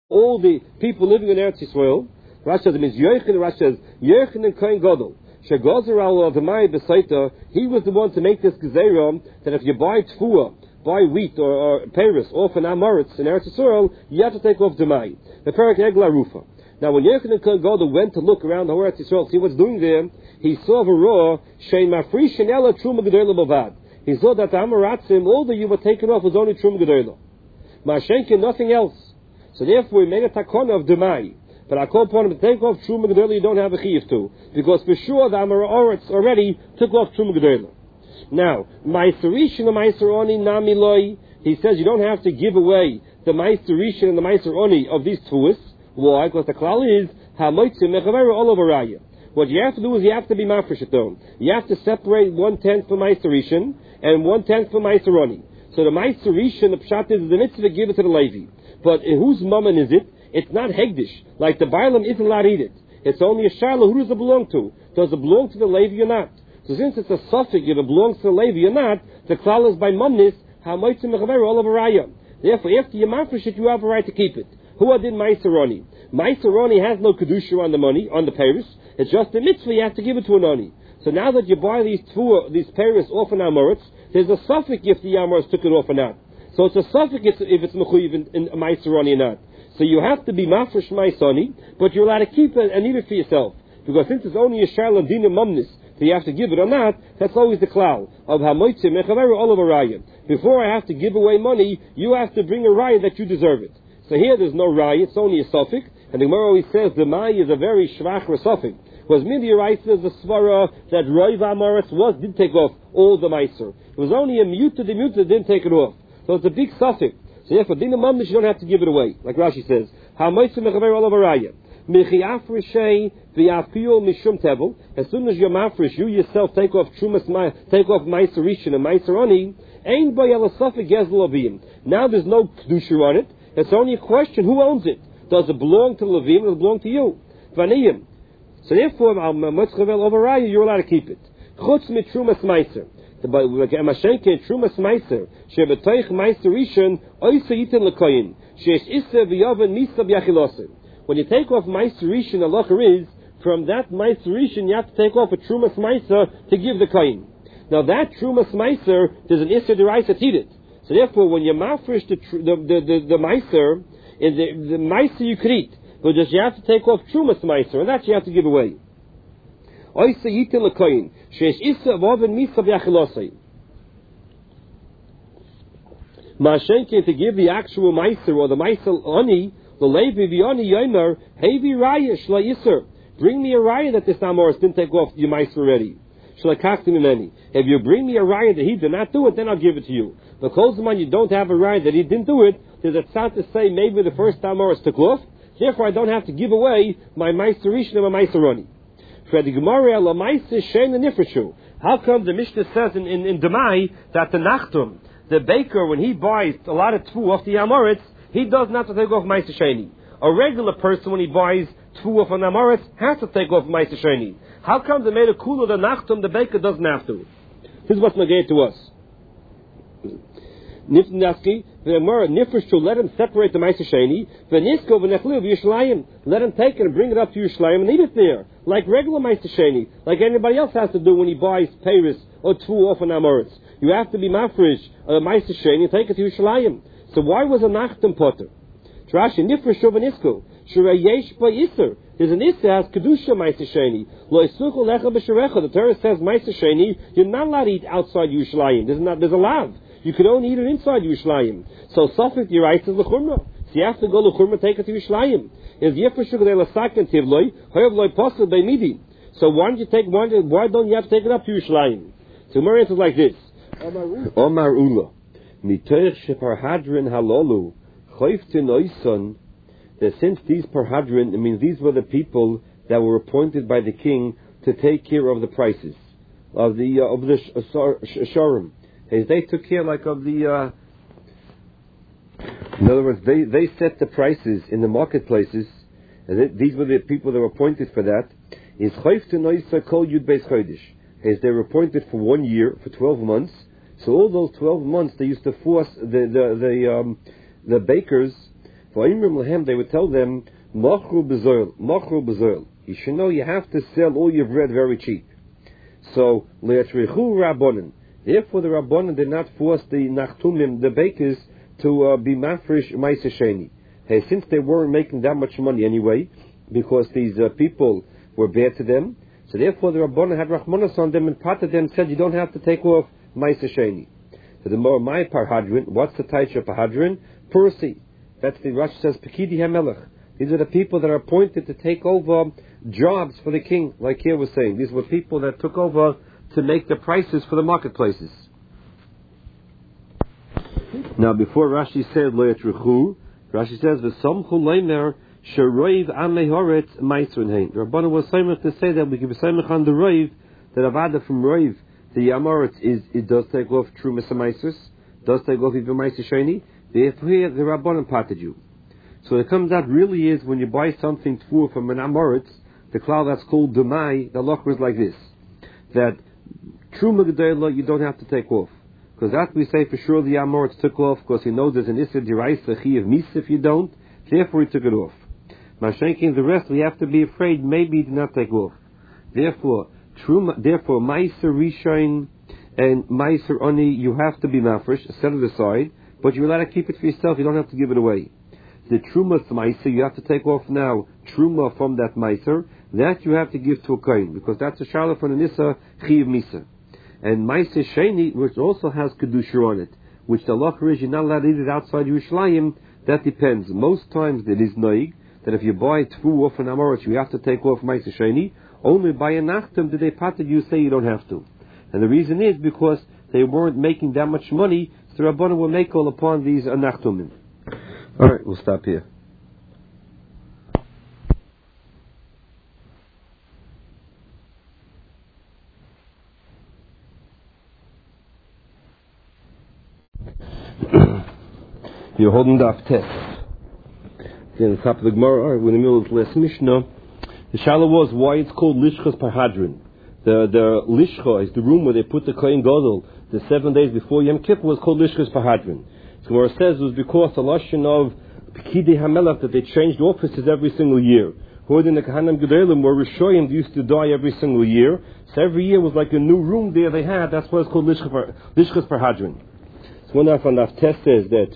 all the people living in Eretz Yisrael. Rashi says it means Yochanan. Rashi says Yochanan Kohen Gadol. Shegozer al Adamai Besaita. He was the one to make this gezerah that if you buy tfuah, buy wheat or Paris off an Amoritz in Eretz Yisrael, you have to take off Demai. The Perak Egla Rufa. Now, when Yochanan Kohen Gadol went to look around the whole Eretz Yisrael, see what's doing there, he saw V'roah Shein Mafrishin Ela Truma Gedolah Bavad. He saw that the Amoratzim, all that you were taken off was only Truma Gedolah. Mashenkin, nothing else. So therefore, we made a takona of Demai. But I call upon him to take off Truma Gedolah, you don't have a chiyuv to. Because for sure, the Amoritz already took off Truma Gedolah. Now, Meiser Rishon and Meiser Oni Nami Loi, he says you don't have to give away the Meiser Rishon and the Meiser Oni of these tfuas. Why? Because the klal is Hamoitzi Mechaveru all over Raya. What you have to do is you have to be mafresh it though. You have to separate 1/10 for Meiser Rishon and 1/10 for Meiser Oni. So the Meiser Rishon, the pshat is the mitzvah give it to the Levi. But in whose mammon is it? It's not hegdish. Like the Bailam isn't allowed to eat it. It's only a sharla. Who does it belong to? Does it belong to the Levi or not? So since it's a suffix, if it belongs to the Levi or not, the klal is by mumnis, Hamoitzi Mechaveru all over Raya. Therefore, after you mafresh it, you have a right to keep it. Who did Meiser Oni? Meiser Oni has no kedusha on the money, on the Paris. It's just a mitzvah, you have to give it to an Oni. So now that you buy these Paris off an Amoritz, there's a suffix if the Amoritz took it off or not. So it's a suffix if it's mechuyev in Meiser Oni or not. So you have to be mafresh Meiser Oni, but you're allowed to keep it and eat it for yourself. Because since it's only a sharla dina mumnis, so you have to give it or not, that's always the klal of hamoitzi mechaveru all over raya. Before I have to give away money, you have to bring a raya that you deserve it. So here there's no raya, it's only a suffix, and the Gemara always says the mai is a very shvach suffix. Was Midi writes there's a svara that Roiv Amoritz did take off all the meiser. It was only a muta didn't take it off. So it's a big suffix. So therefore, dina mamnish, you don't have to give it away. Like Rashi says, hamoitzi mechaveru all over raya. As soon as you're mafresh, you yourself take off Meiser Rishon and Meiser Oni. Now there's no kedusha on it. It's only a question: who owns it? Does it belong to Levim or does it belong to you? Vaniyim. So therefore, you're allowed to keep it. Chutz mit Trumas Meiser. Mashenke Trumas Meiser. Shebetoich Meiser Rishon oisa yitin lekoyin. Sheesh issa v'yoven misa b'yachilosim. When you take off Meiser Rishon, halacha is, from that Meiser Rishon, you have to take off a Trumas Meiser to give the kohen. Now that Trumas Meiser, there's an Isser D'Oraisa to eat it. So therefore, when you mafresh the Meiser, the Meiser you could eat, but just you have to take off Trumas Meiser, and that you have to give away. Oisa yitin l'kohen, sheesh issa v'oven misa b'yachilosei. Mashenke, to give the actual Meiser, or the Meiser Oni, the Levi Vioni Yomer, Hevi Raya Shla Yisr. Bring me a raya that this Amoritz didn't take off your Meiser already. Shla Kaktim Imeni. If you bring me a raya that he did not do it, then I'll give it to you. But Kolzman, you don't have a raya that he didn't do it, there's a tzad to say maybe the first Amoritz took off, therefore I don't have to give away my Meiser Rishon and my Meiser Oni. For the Gemara, La Meiser Shein and Nifreshu. How come the Mishnah says in Demai that the Nachtum, the baker, when he buys a lot of tfu off the Amoritz, he does not have to take off Meiser Sheni. A regular person, when he buys tfu off an Amoritz, has to take off Meiser Sheni. How come they made a kula the Nachtum, the baker doesn't have to? This is what's negated to us. Nifnaski, Nifreshu, let him separate the Meiser Sheni. V'nisko v'nechliv Yerushalayim. Let him take it and bring it up to Yerushalayim and eat it there. Like regular Meiser Sheni. Like anybody else has to do when he buys Paris or tfu off an Amoritz. You have to be mafresh Meiser Sheni and take it to Yerushalayim. So why was a Nachtem potter? Trashi Nifresh Shuvanisko. Shurayesh by Isser. There's an Isser has Kedusha Meiser Sheni. Lo Isuchu Lecha B'Sherecha. The Torah says Meiser Sheni, you're not allowed to eat outside Yerushalayim. There's a lav. You can only eat it inside Yerushalayim. So Safik Yerais is L'chumra. So you have to go L'chumra, take it to Yerushalayim. Is Yefresh Shuvadei Lasak and Tivloi, Hoyev Loi Posel Beimidi. So why don't you have to take it up to Yerushalayim? So Gemara answers like this. Omar Ula. Mitoich sheparhadrin halolu choiftin oison. That since these parhadrin, it means these were the people that were appointed by the king to take care of the prices of the shorim. As they took care of the. In other words, they set the prices in the marketplaces, and these were the people that were appointed for that. Is choiftin oisa kol yud beis chodesh. As they were appointed for 1 year, for 12 months. So all those 12 months, they used to force the bakers They would tell them, Machru bezoil. You should know you have to sell all your bread very cheap. So, le'atrichu rabbonin. Therefore, the rabbonin did not force the nachtumim, the bakers, to be mafresh ma'aser sheni. Hey, since they weren't making that much money anyway, because these people were bad to them, so therefore the rabbonin had rachmanos on them and parted them, said you don't have to take off ma'aser sheni. So the more my parhadrin, what's the taisha of parhadrin? Pursi. That's the Rashi says Pekidi HaMelech. These are the people that are appointed to take over jobs for the king, like here was saying. These were people that took over to make the prices for the marketplaces. Now, before Rashi said Lo Yatruchu, Rashi says V'Samchu Leimer Sheroiv Amei Horetz Ma'aser Hein. The Rabbanan was saying to say that we give a saying on the Roiv that Avada from Roiv the Yamoretz it does take off true Ma'aser, does take off even Ma'aser Sheni. Therefore, here the Rabbanan parted you. So it comes out really is when you buy something tfur from an Amoritz, the cloud that's called Demai, the loch is like this. That Truma Gedela you don't have to take off. Because that we say for sure the Amoritz took off because he knows there's an Issa Diraisa Chi of Misa if you don't, therefore he took it off. Mashenkin, the rest we have to be afraid maybe he did not take off. Therefore, Ma'aser Rishon and Ma'aser Oni you have to be mafresh, set it aside, but you're allowed to keep it for yourself, you don't have to give it away. The Truma Ma'aser, you have to take off now Truma from that Ma'aser, that you have to give to a Kohen, because that's a Shala from the Nisa Chiv Misa. And Ma'aser Sheni, which also has Kedusha on it, which the Loch is, you're not allowed to eat it outside Yerushalayim, that depends. Most times it is Noig, that if you buy Tfu off an Amoritz, you have to take off Ma'aser Sheni, only by a Nachtum did they pated you say you don't have to. And the reason is because they weren't making that much money, so the Rabbanan will make all upon these Nachtumim. Alright, we'll stop here. You're holding the Test. In the top of the Gemara, we're in the middle of the last Mishnah. The Shala was why it's called Lishchas Parhadrin. The Lishcha is the room where they put the Kohen Gadol the 7 days before Yom Kippur was called Lishchas Parhadrin. So Gemara says it was because the Lashon of Pekidei HaMelech that they changed offices every single year. Who in the Kahanim Gedolim were Rishoyim used to die every single year. So every year was like a new room there they had. That's why it's called Lishchas Parhadrin. So one of our test says that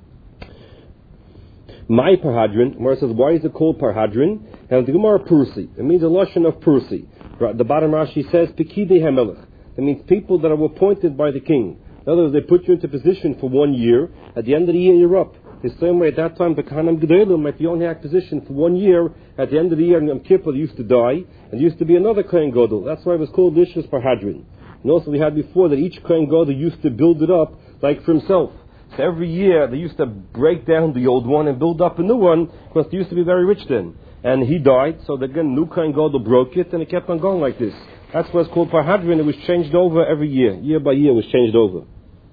my Parhadrin, Gemara says, why is it called Parhadrin? And the Gemara Pursi. It means a Lashon of Pursi. The bottom Rashi says, Pekidei HaMelech. It means people that are appointed by the king. In other words, they put you into position for 1 year. At the end of the year, you're up. The same way at that time, the Kahanim Gedolim might be only had position for 1 year. At the end of the year, in Yom Kippur, they used to die. And there used to be another Kohen Gadol. That's why it was called Lishchas Parhadrin. And also we had before that each Kohen Gadol used to build it up like for himself. So every year they used to break down the old one and build up a new one because they used to be very rich then. And he died, so again, new Kohen Gadol broke it and it kept on going like this. That's why it's called Parhadrin. It was changed over every year. Year by year it was changed over.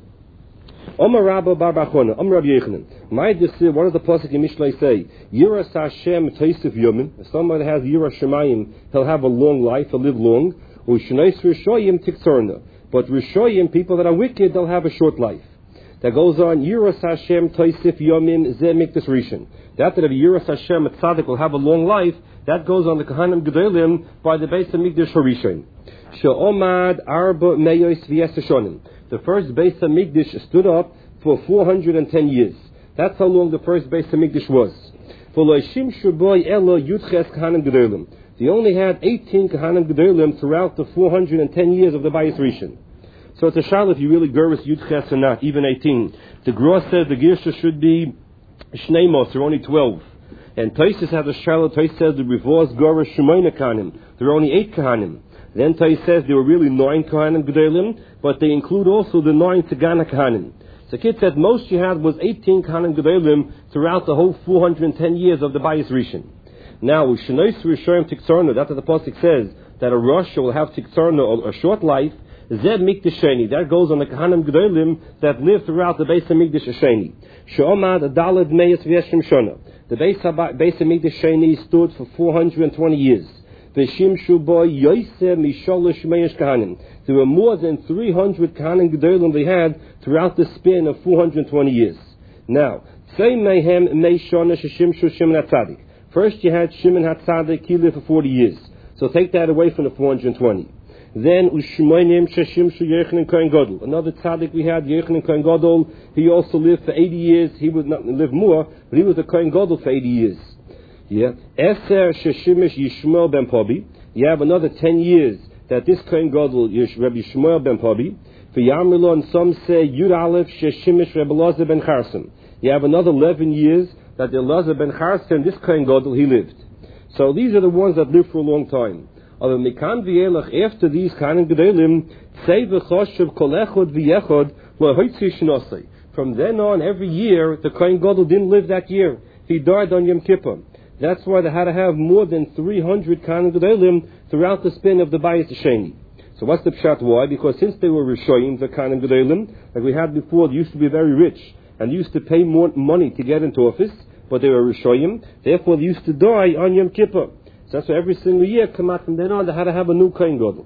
Omar Rabba Bar Bachona, Omar Rabbi Yechanan. My desir, what does the Pasuk in Mishlei say? Yiras Hashem Teisif Yomim. If somebody has Yiras Shemayim, he'll have a long life, he'll live long. U'shnais Rishoyim Tiktzorna. But Rishoyim, people that are wicked, they'll have a short life. That goes on, Yiras Hashem Teisif Yomim Zeh Mikdas Rishon. That if Yiras Hashem at Tzaddik will have a long life, that goes on the Kahanim Gedolim by the base of Mikdash Harishon. She'omad Arba Meyos V'Yeseshonim. The first base of Mikdash stood up for 410 years. That's how long the first base of Mikdash was. For Loishim Shuboy Elo Yudches Kahanim Gedolim. They only had 18 Kahanim Gedolim throughout the 410 years of the Bayis Rishon. So it's a shal if you really gervis Yudches or not, even 18. The Gross says the Girsha should be Shneimos, or only 12. And Taisis has a shal, Taisis says the Rivos Gorish Shemayna Kahanim. There are only 8 Kahanim. Then Taisis says there were really 9 Kahanim Gedolim, but they include also the 9 Tigana Kahanim. So Kid said most you had was 18 Kahanim Gedolim throughout the whole 410 years of the Bayis Rishon. Now, Shenois Rishoyim Tiktzorna, that's what the Pasuk says, that a Rosh will have Tiktzorna, a short life. Zeb Mikdash Sheni, that goes on the Kahanim Gedolim that live throughout the base of Mikdash Sheni. She'omad Adalad Meyas V'Yeshim Shona. The base of Mikdash Sheni stood for 420 years. V'Shim Shuboy Yoseh Misholosh Meyesh Kahanim. There were more than 300 Kahanim Gedolim they had throughout the span of 420 years. Now, Say Mehem Meishona Shishimshu Shimon HaTzadik. First you had Shimon HaTzadik, he lived for 40 years. So take that away from the 420. Then Ushmoinim Sheshimshu Yochanan Kohen Gadol. Another tzaddik we had, Yochanan Kohen Gadol, he also lived for 80 years. He would not live more, but he was a Kohen Gadol for 80 years. Yeah. Eser Sheshimish Yishmael ben Pabi. You have another 10 years that this Kohen Gadol, Rabbi Shmuel ben Pabi. For Yarmilo, and some say Yud Aleph Sheshimish Rabbi Elazar ben Charson. You have another 11 years that Elazar ben Charson, this Kohen Gadol, he lived. So these are the ones that lived for a long time. After these Kohanim Gedolim, from then on, every year, the Kohen Gadol didn't live that year. He died on Yom Kippur. That's why they had to have more than 300 Kohanim Gedolim throughout the span of the Bayis Hasheni. So what's the pshat? Why? Because since they were Rishoyim, the Kohanim Gedolim, like we had before, they used to be very rich and used to pay more money to get into office, but they were Rishoyim. Therefore, they used to die on Yom Kippur. So that's why every single year, come out from then on, they had to have a new Kohen Gadol.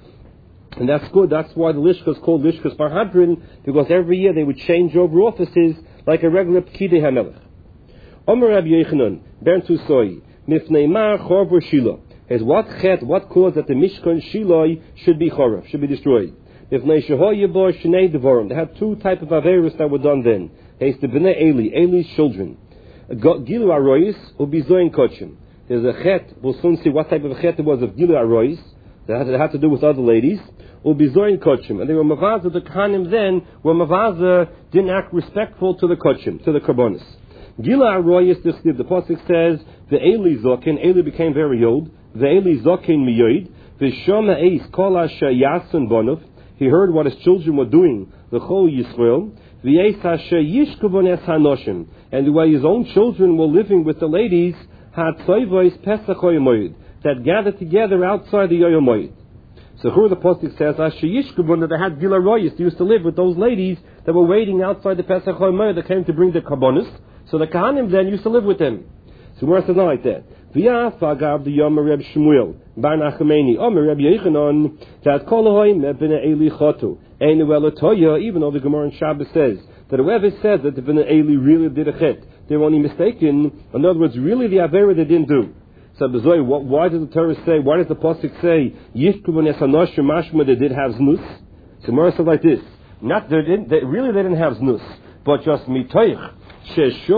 And that's good. That's why the Lishka is called Lishkas Parhadrin, because every year they would change over offices like a regular Pkidei HaMelech. Omer Rabbi Yochanan, Bern Tusoi, Mifnei Ma Chorv Shiloh. What caused that the Mishkan Shiloh should be Chorv, should be destroyed? Mifnei Shehoye Bo Shnei Devarim. They had two types of Averis that were done then. It's the Bnei Eli's children. Gilu Aroyis Ubizoin Kochim. There's a chet, we'll soon see what type of a chet it was of Gilu Aroyis, that had to do with other ladies, Ubizoin Kochim. And they were Mavaza, the Kohanim then, were Mavaza, didn't act respectful to the Kochim, to the Karbonis. Gilu Aroyis, the Pasuk says, the Eli Zokin, Eli became very old, the Eli Zokin Miyoid, the Shoma Eis Kol Asher Yasun Bonov, he heard what his children were doing, the Chol Yisrael, the Eis Asher Yishkuvon Es Hanoshim, and the way his own children were living with the ladies, had Tzoyvois Pesach Hoyomoid, that gathered together outside the Yoyomoid. So here the Pasuk says, Asher Yishkuvon, that they had Gilu Aroyis, they used to live with those ladies that were waiting outside the Pesach Hoyomoid that came to bring the Karbonis. So the Kohanim then used to live with them. So where says not like that. V'yafagav the Yom Reb Shmuel Bar Nachameni Omer Reb Yochanan that Kol Hoy Bnei Eli Chotu Einu Elatoya. Even though the Gemara in Shabbos says that whoever says that the Bnei Eli really did a chet, they were only mistaken. In other words, really the Avera they didn't do. So why does the Torah say? Why does the Pasuk say Yishkuvon Es Hanoshim mashma they did have znus? So Gemara says like this: not they didn't have znus, but just mitoich.